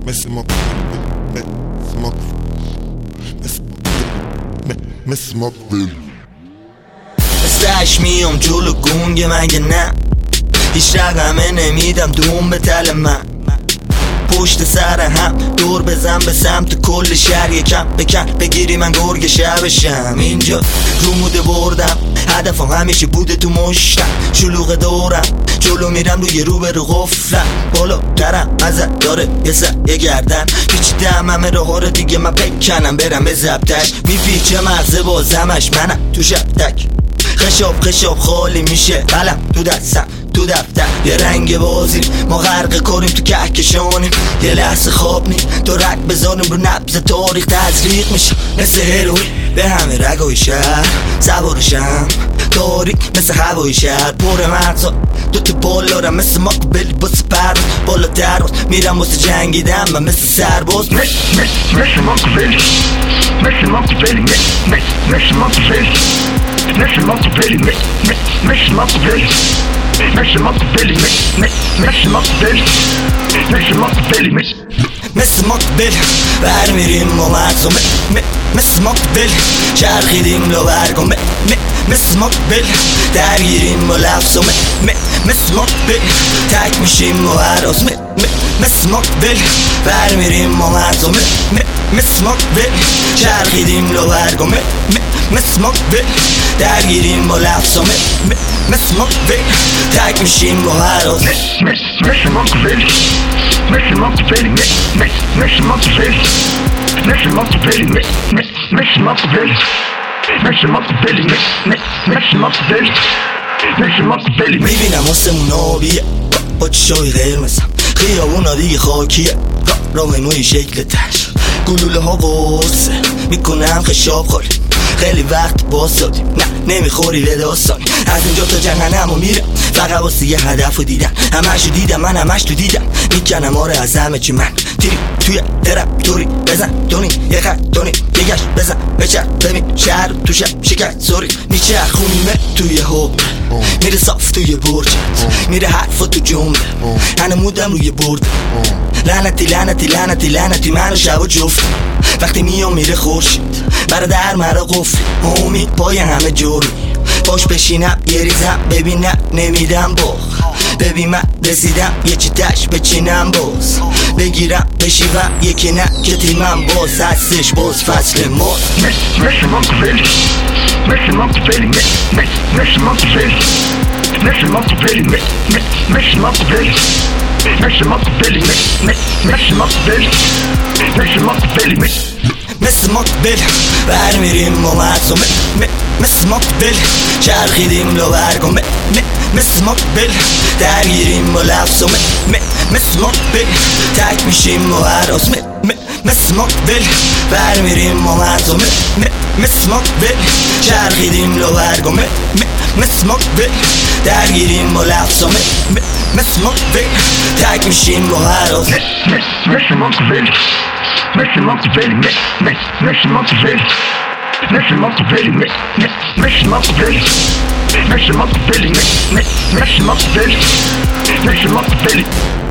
مثل مقبل مثلش میام جلو گونگ مگه نه هیچ رقمه نمیدم دوم به تل من پشت سر هم دور بزن به سمت کل شهر یکم بکن بگیری من گرگ شبشم اینجا رو موده بردم هدفم همیشه بوده تو مشتم شلوغ دورم جلو میرم روی رو غفلم بالا ترم ازت داره یه گردن پیچیدم همه راه رو دیگه من بکنم برم به زبطش میپیچه مغزه بازمش منم تو شبتک خشاب خالی میشه قلم تو دستم تو دفتر یه رنگ بازیم ما غرق کنیم تو کهکشانیم یه لحظه خواب نیم تو رگ بزنیم رو نبض تاریخ تزریق میشه مثل هروئین به همه رگای شهر سوارشم تاریک مثل هوای شهر پر مغزا دوتا بالارم مثل مقبل بس پرد بالاتر میرم واسه جنگیدم من مثل سرباز مثل مقبل مثل مقبل مثل مقبل مثل مقبل مثل مقبل مثل مقبل مثل مقبل مثل مقبل مثل مقبل برمیریم و مغزو مثل مقبل چرخیدیم لو برگم مثل مقبل درگیریم و لفظو مثل مقبل تک میشیم و هراز مثل مقبل برمیریم و مغزو مثل مقبل چرخیدیم لو برگم مثل مقبل درگیریم و لفظو مثل مقبل تک میشیم و هراز مثل مقبل مثل مقبل مثل مقبل مثل مقبل مثل مقبل مثل مقبل مثل مقبل مثل مقبل میبینم آسمون آبیه با چشای قرمزم خیابونا دیگه خاکیه راه موی شکل تش گلوله ها قرصه میکنم خشاب خالی خیلی وقت باسادیم نه نمیخوری به داستانی از اینجا تا جهنمو میرم فقط واسه یه هدفو دیدم همشو دیدم من همش تو دیدم میکنم آره از همه چی من تیری توی درم توری بزن دونی یه خط دونی یه گشت بزن بچر ببین شهر تو شب شکر سوری میچرخونیمه توی حب میره صاف توی برجت میره حرفا تو جمله هنمودم روی برد لعنتی لعنتی لعنتی لعنتی منو شب و جفت وقتی میام میره خورشید برادر مرا قفل امید پای همه جوری باش بشینم یه ریزم ببینم نمیدم باخ ببین من رسیدم یه چی تش بچینم باز بگیرم بشیوم یکی نه که تیمم باز هستش باز فصل ماز مثل مقبل مثل مقبل مثل مقبل مثل مقبل مثل مقبل مثل مقبل مثل مقبل مثل مقبل مثل مقبل برمیریم و مغزو مثل مقبل چرخیدیم لو برگم مثل مقبل درگیریم و لفظو مثل مقبل تک میشیم و هراز مثل مقبل برمیریم و مغزو مثل مقبل چرخیدیم لو برگم مثل مقبل درگیریم و لفظو مثل مقبل تک میشیم و هراز مثل مقبل مثل مقبل مثل مقبل مثل مقبل مثل مقبل مثل مقبل مثل مقبل مثل مقبل